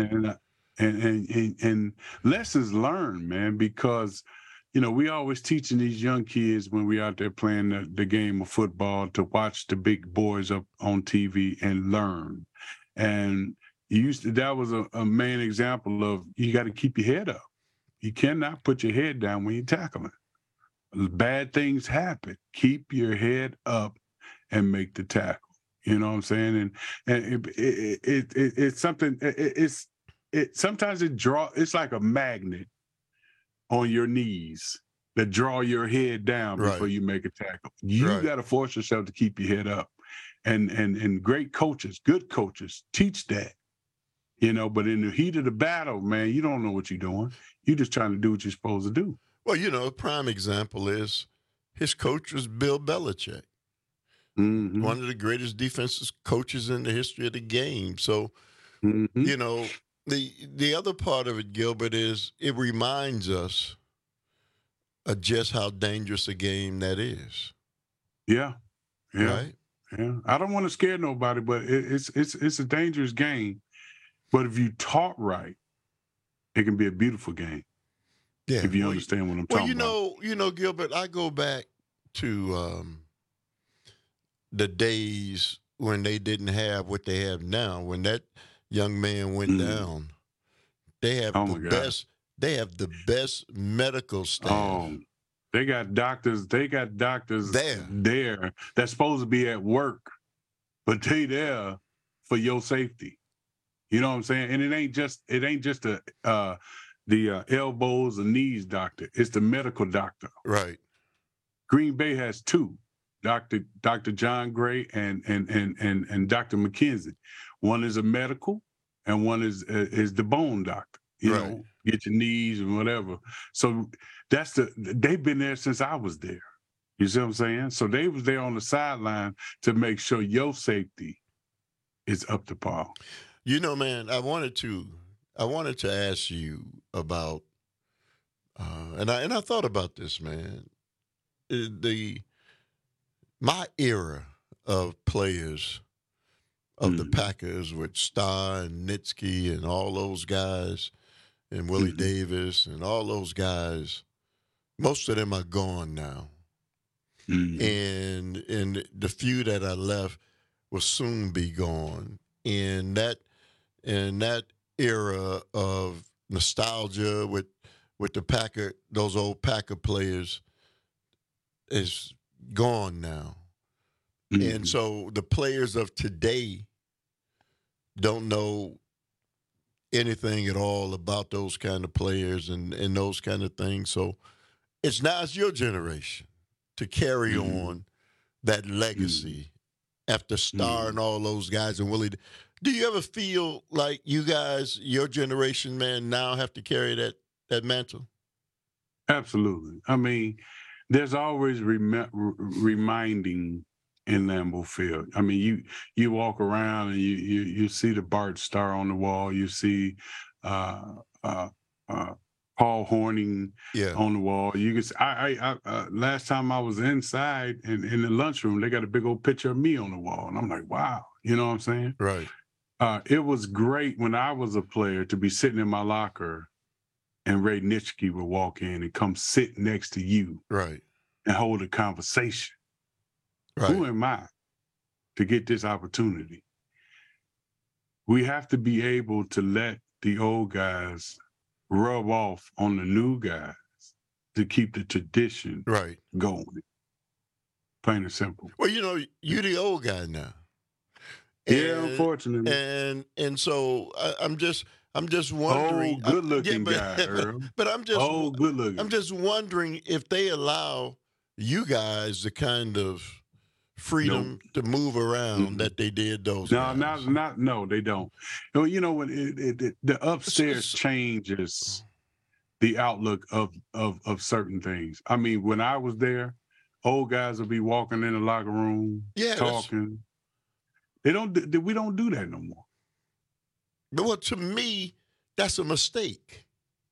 And lessons learned, man, because, you know, we always teaching these young kids when we out there playing the game of football to watch the big boys up on TV and learn. And that was a main example of you got to keep your head up. You cannot put your head down when you're tackling. Bad things happen. Keep your head up and make the tackle. You know what I'm saying? And it's something. Sometimes it's like a magnet on your knees that draw your head down before you make a tackle. You got to force yourself to keep your head up. And great coaches, good coaches, teach that. You know, but in the heat of the battle, man, you don't know what you're doing. You're just trying to do what you're supposed to do. Well, you know, a prime example is his coach was Bill Belichick, one of the greatest defensive coaches in the history of the game. So, you know, the other part of it, Gilbert, is it reminds us of just how dangerous a game that is. Yeah. Right? Yeah. I don't want to scare nobody, but it's a dangerous game. But if you taught right, it can be a beautiful game. Yeah, if you understand what I'm talking about. You know, Gilbert, I go back to the days when they didn't have what they have now. When that young man went down, they have They have the best medical staff. Oh, they got doctors. They got doctors there that's supposed to be at work, but they there for your safety. You know what I'm saying? And it ain't just the elbows and knees doctor. It's the medical doctor. Right. Green Bay has two, Dr. John Gray and Dr. McKenzie. One is a medical, and one is the bone doctor. You know, get your knees and whatever. So they've been there since I was there. You see what I'm saying? So they was there on the sideline to make sure your safety is up to par. You know, man, I wanted to ask you about, and I thought about this, man. My era of players of the Packers with Starr and Nitsky and all those guys and Willie Davis and all those guys, most of them are gone now. And the few that are left will soon be gone. And that era of nostalgia with the those old Packer players is gone now. And so the players of today don't know anything at all about those kind of players and those kind of things. So it's your generation to carry on that legacy after Starr and all those guys and Willie. Do you ever feel like you guys, your generation, man, now have to carry that mantle? Absolutely. I mean, there's always reminding in Lambeau Field. I mean, you walk around and you see the Bart Starr on the wall. You see Paul Hornung on the wall. You can. I last time I was inside in the lunchroom, they got a big old picture of me on the wall, and I'm like, wow. You know what I'm saying? Right. It was great when I was a player to be sitting in my locker, and Ray Nitschke would walk in and come sit next to you, right, and hold a conversation. Right. Who am I to get this opportunity? We have to be able to let the old guys rub off on the new guys to keep the tradition going. Plain and simple. Well, you know, you're the old guy now. Yeah, unfortunately. And so I'm just wondering. Oh, good looking guy, Earl. But I'm just good looking. I'm just wondering if they allow you guys the kind of freedom to move around that they did those guys. No, they don't. You know, when the upstairs changes the outlook of certain things. I mean, when I was there, old guys would be walking in the locker room, talking. We don't do that no more. Well, to me, that's a mistake.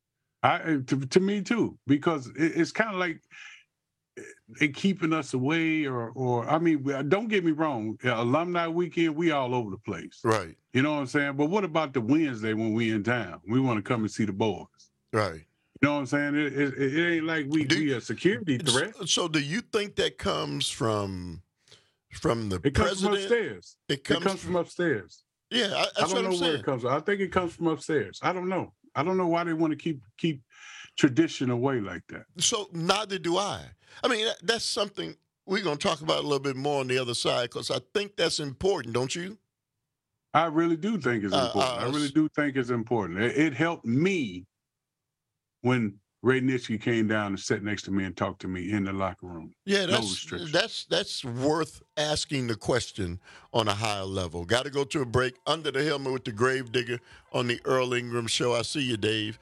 To me too, because it's kind of like they keeping us away, or I mean, don't get me wrong. Alumni weekend, we all over the place, right? You know what I'm saying? But what about the Wednesday when we in town? We want to come and see the boys, right? You know what I'm saying? It ain't like we a security threat. So, do you think that comes from the president? Comes from upstairs. It comes from upstairs. Yeah, I don't know where it comes from. I think it comes from upstairs. I don't know. I don't know why they want to keep tradition away like that. So neither do I. I mean, that's something we're going to talk about a little bit more on the other side, because I think that's important, don't you? I really do think it's important. I really do think it's important. It helped me when Ray Nitschke came down and sat next to me and talked to me in the locker room. Yeah, that's worth asking the question on a higher level. Got to go to a break. Under the Helmet with the Gravedigger on the Earl Ingram Show. I see you, Dave.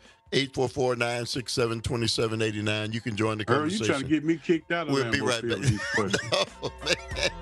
844-967-2789. You can join the conversation. Earl, you trying to get me kicked out of We'll be right back. No, man.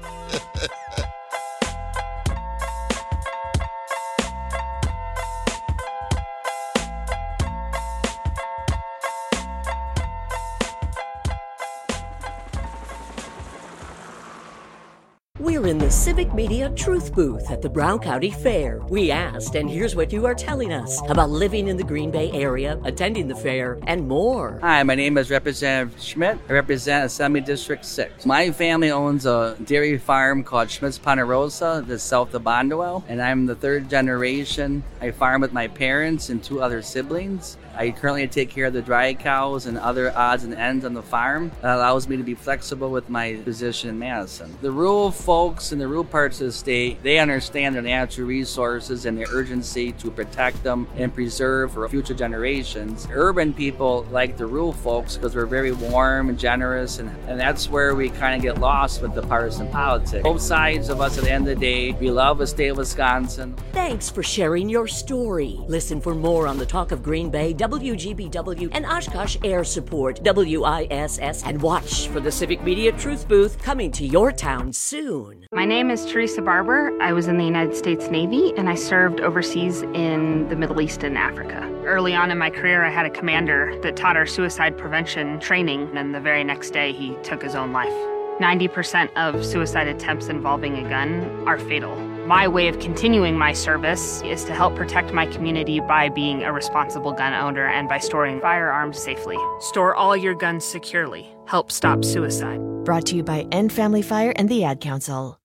We're in the Civic Media Truth Booth at the Brown County Fair. We asked, and here's what you are telling us about living in the Green Bay area, attending the fair, and more. Hi, my name is Representative Schmidt. I represent Assembly District 6. My family owns a dairy farm called Schmidt's Ponderosa that's south of Bondwell, and I'm the third generation. I farm with my parents and 2 other siblings. I currently take care of the dry cows and other odds and ends on the farm. That allows me to be flexible with my position in Madison. The rural folks in the rural parts of the state, they understand their natural resources and the urgency to protect them and preserve for future generations. Urban people like the rural folks because we're very warm and generous, and that's where we kind of get lost with the partisan politics. Both sides of us at the end of the day, we love the state of Wisconsin. Thanks for sharing your story. Listen for more on the Talk of Green Bay, WGBW, and Oshkosh Air Support, WISS, and watch for the Civic Media Truth Booth coming to your town soon. My name is Teresa Barber. I was in the United States Navy, and I served overseas in the Middle East and Africa. Early on in my career, I had a commander that taught our suicide prevention training, and the very next day, he took his own life. 90% of suicide attempts involving a gun are fatal. My way of continuing my service is to help protect my community by being a responsible gun owner and by storing firearms safely. Store all your guns securely. Help stop suicide. Brought to you by End Family Fire and the Ad Council.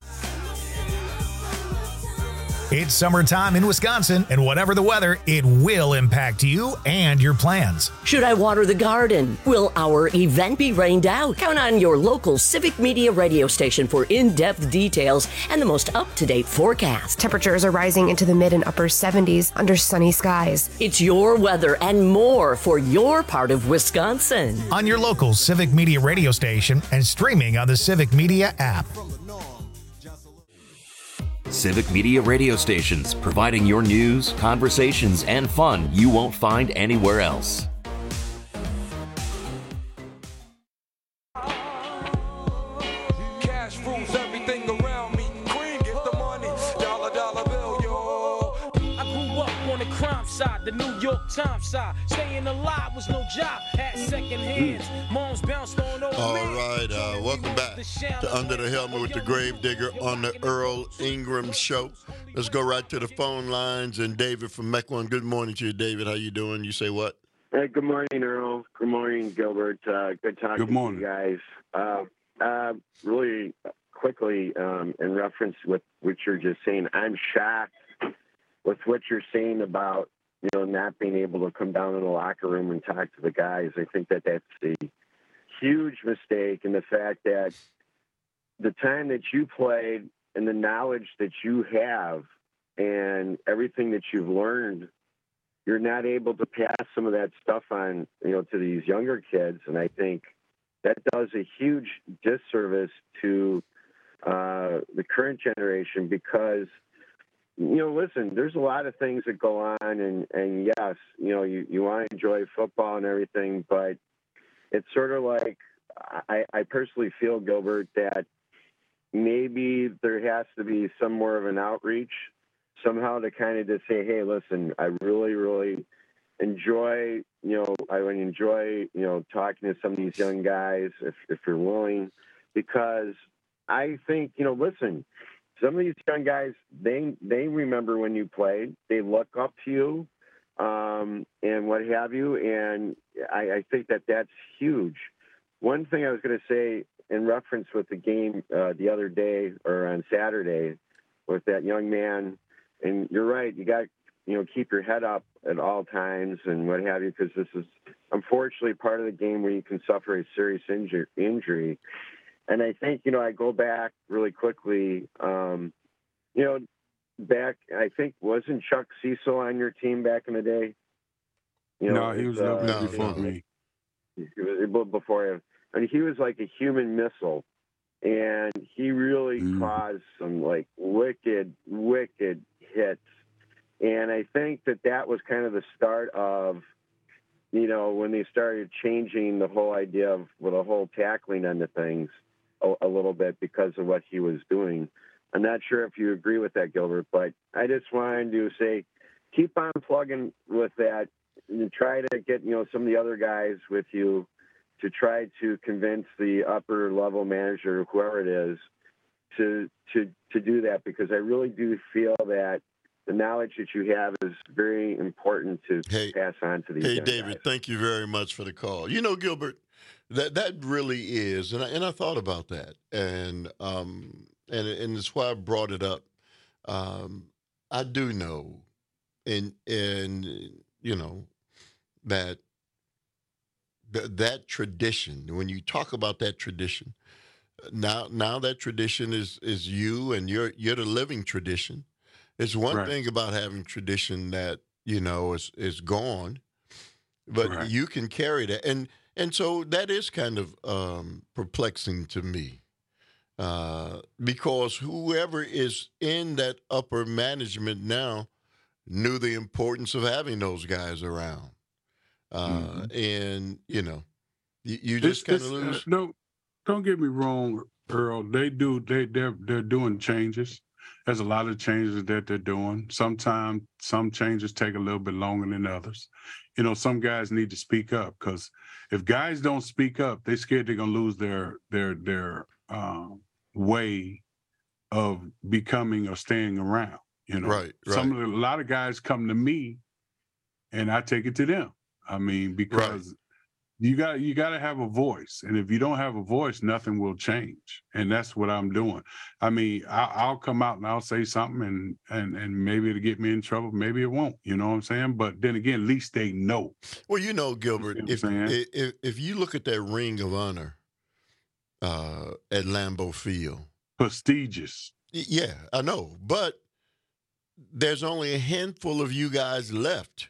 It's summertime in Wisconsin, and whatever the weather, it will impact you and your plans. Should I water the garden? Will our event be rained out? Count on your local Civic Media radio station for in-depth details and the most up-to-date forecast. Temperatures are rising into the mid and upper 70s under sunny skies. It's your weather and more for your part of Wisconsin. On your local Civic Media radio station and streaming on the Civic Media app. Civic Media radio stations, providing your news, conversations, and fun you won't find anywhere else. Cash rules everything around me. Cream, get the money. Dollar bill, yo. I grew up on the crime side, the New York Times side. Staying alive was no job, had second hands. Moms bounced on over. All right, welcome back to Under the Helmet with the Gravedigger on the Earl Ingram Show. Let's go right to the phone lines. And David from Mequon. Good morning to you, David. How you doing? You say what? Hey, good morning, Earl. Good morning, Gilbert. Good talking to you guys. Really quickly, in reference with what you're just saying, I'm shocked with what you're saying about, not being able to come down in the locker room and talk to the guys. I think that that's a huge mistake, and the fact that the time that you played and the knowledge that you have and everything that you've learned, you're not able to pass some of that stuff on, to these younger kids. And I think that does a huge disservice to the current generation because, listen, there's a lot of things that go on and yes, you want to enjoy football and everything, but it's sort of like, I personally feel, Gilbert, that maybe there has to be some more of an outreach somehow to kind of just say, hey, listen, I really, really enjoy, I would enjoy, talking to some of these young guys if you're willing, because I think, listen, some of these young guys, they remember when you played, they look up to you, and what have you. And I think that that's huge. One thing I was going to say in reference with the game the other day or on Saturday with that young man, and you're right, you got to, keep your head up at all times and what have you, because this is unfortunately part of the game where you can suffer a serious injury. And I think, I go back really quickly, back, I think, wasn't Chuck Cecil on your team back in the day? No, he was before me. He was before him. I mean, he was like a human missile, and he really caused some like wicked hits. And I think that was kind of the start of, when they started changing the whole idea of the whole tackling end of things a little bit because of what he was doing. I'm not sure if you agree with that, Gilbert, but I just wanted to say, keep on plugging with that and try to get, some of the other guys with you to try to convince the upper level manager, whoever it is, to do that, because I really do feel that the knowledge that you have is very important to pass on to these young David, guys. Thank you very much for the call. Gilbert, that really is, and I thought about that, and it's why I brought it up. I do know, and that tradition. When you talk about that tradition, Now that tradition is you, and you're the living tradition. It's one thing about having tradition that is gone, but you can carry that, and so that is kind of perplexing to me, because whoever is in that upper management now knew the importance of having those guys around, and you just kind of lose. No, don't get me wrong, Earl. They're doing changes. There's a lot of changes that they're doing. Sometimes some changes take a little bit longer than others. Some guys need to speak up, because if guys don't speak up, they're scared they're gonna lose their way of becoming or staying around. A lot of guys come to me, and I take it to them. I mean, because you got to have a voice, and if you don't have a voice, nothing will change. And that's what I'm doing. I mean, I'll come out and I'll say something, and maybe it'll get me in trouble, maybe it won't. You know what I'm saying? But then again, at least they know. Well, Gilbert, if you look at that Ring of Honor at Lambeau Field, prestigious. Yeah, I know, but there's only a handful of you guys left,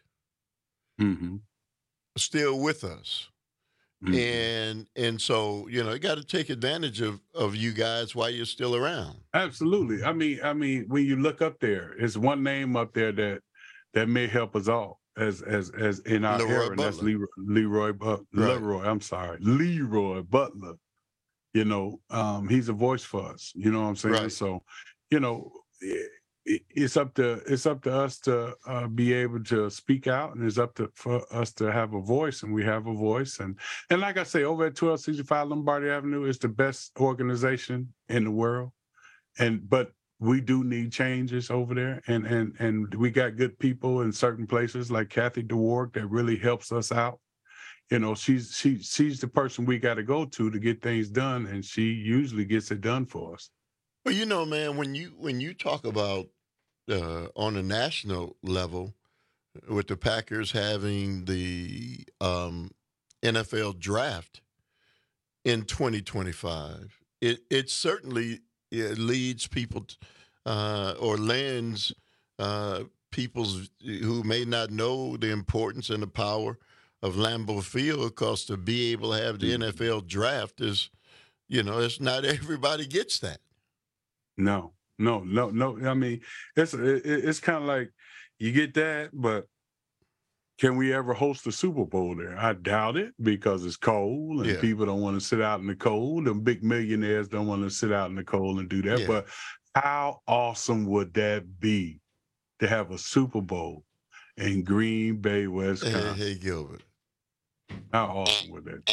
still with us. And so you got to take advantage of you guys while you're still around. Absolutely. I mean, when you look up there, it's one name up there that may help us all as in our era, and that's Leroy Butler. He's a voice for us. You know what I'm saying? Right. So, it's up to us to be able to speak out, and it's for us to have a voice, and we have a voice. And like I say, over at 1265 Lombardi Avenue is the best organization in the world. But we do need changes over there, and we got good people in certain places like Kathy DeWark that really helps us out. She's the person we got to go to get things done, and she usually gets it done for us. Well, man, when you talk about on a national level, with the Packers having the NFL draft in 2025, it certainly leads people or lends people who may not know the importance and the power of Lambeau Field, because to be able to have the NFL draft is, it's not everybody gets that. No. I mean, it's kind of like you get that, but can we ever host a Super Bowl there? I doubt it, because it's cold and people don't want to sit out in the cold. And big millionaires don't want to sit out in the cold and do that. Yeah. But how awesome would that be to have a Super Bowl in Green Bay, Wisconsin? Hey, Gilbert. How awesome would that be?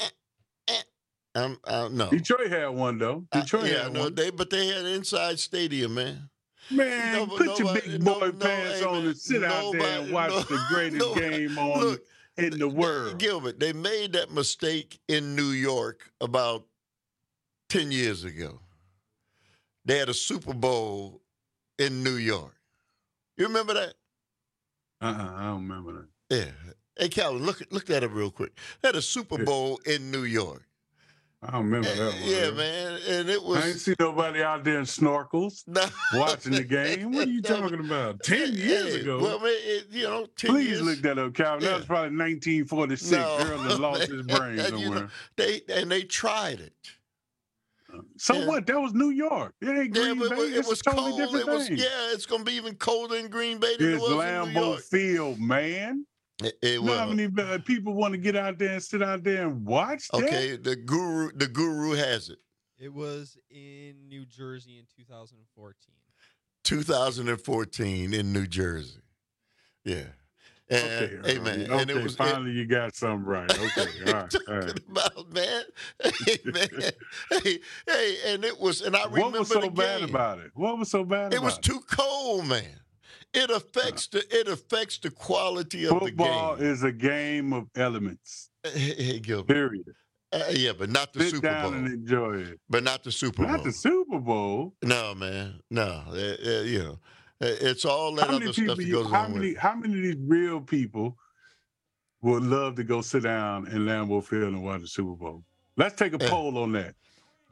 No. Detroit had one, though. Detroit had one. But they had inside stadium, man. Man, put your big boy pants on and sit out there and watch the greatest game in the world. Gilbert, they made that mistake in New York about 10 years ago. They had a Super Bowl in New York. You remember that? I don't remember that. Yeah. Hey, Calvin, look that up real quick. They had a Super Bowl in New York. I don't remember that one. Yeah, man. And it was. I ain't see nobody out there in snorkels watching the game. What are you talking about? 10 years ago. Well, man, 10 Please years. Look that up, Calvin. That was probably 1946. Earl lost his brain somewhere. They tried it. So what? That was New York. It ain't Green Bay. It was totally cold. Different thing. It's going to be even colder in Green Bay than it was in New York. Lambeau Field, man. How many people want to get out there and sit out there and watch that? Okay, the guru has it. It was in New Jersey in 2014. 2014 in New Jersey. Yeah. And, hey, man. Okay, and it was, finally you got something right. Okay, all right. About, man. Hey, man. Hey, and it was, and I remember what was so bad about it? What was so bad about it? It was too cold, man. It affects the quality of the game. Football is a game of elements. Hey, Gilbert. Period. Yeah, but not the Super Bowl. Sit down and enjoy it. But not the Super Bowl. Not the Super Bowl. No, man. No. It's all that other stuff that goes on with it. How many of these real people would love to go sit down in Lambeau Field and watch the Super Bowl? Let's take a poll on that.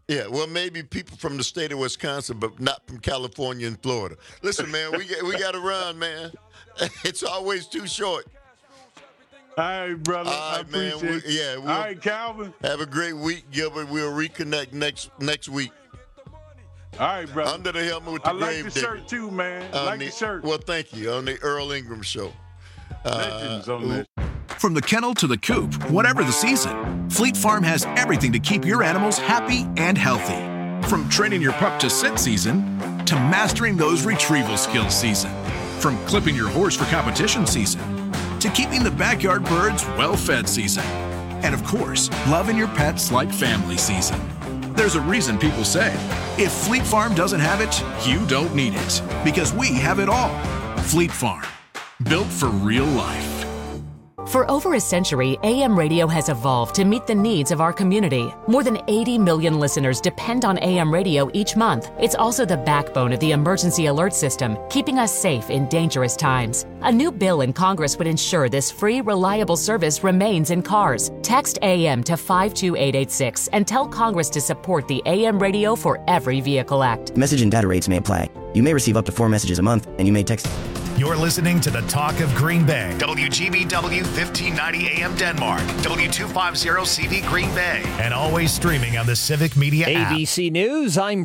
Yeah, well, maybe people from the state of Wisconsin, but not from California and Florida. Listen, man, we got to run, man. It's always too short. All right, brother. All right, man. All right, Calvin. Have a great week, Gilbert. We'll reconnect next week. All right, brother. Under the Helmet with the Grave Digger. I like the shirt, too, man. I like the shirt. Well, thank you. On the Earl Ingram Show. Legends on this. From the kennel to the coop, whatever the season, Fleet Farm has everything to keep your animals happy and healthy. From training your pup to sit season, to mastering those retrieval skills season. From clipping your horse for competition season, to keeping the backyard birds well-fed season. And of course, loving your pets like family season. There's a reason people say, if Fleet Farm doesn't have it, you don't need it. Because we have it all. Fleet Farm. Built for real life. For over a century, AM radio has evolved to meet the needs of our community. More than 80 million listeners depend on AM radio each month. It's also the backbone of the emergency alert system, keeping us safe in dangerous times. A new bill in Congress would ensure this free, reliable service remains in cars. Text AM to 52886 and tell Congress to support the AM Radio for Every Vehicle Act. Message and data rates may apply. You may receive up to 4 messages a month, and you may text. You're listening to the Talk of Green Bay. WGBW 1590 AM Denmark. W250 CD Green Bay. And always streaming on the Civic Media app. ABC News, I'm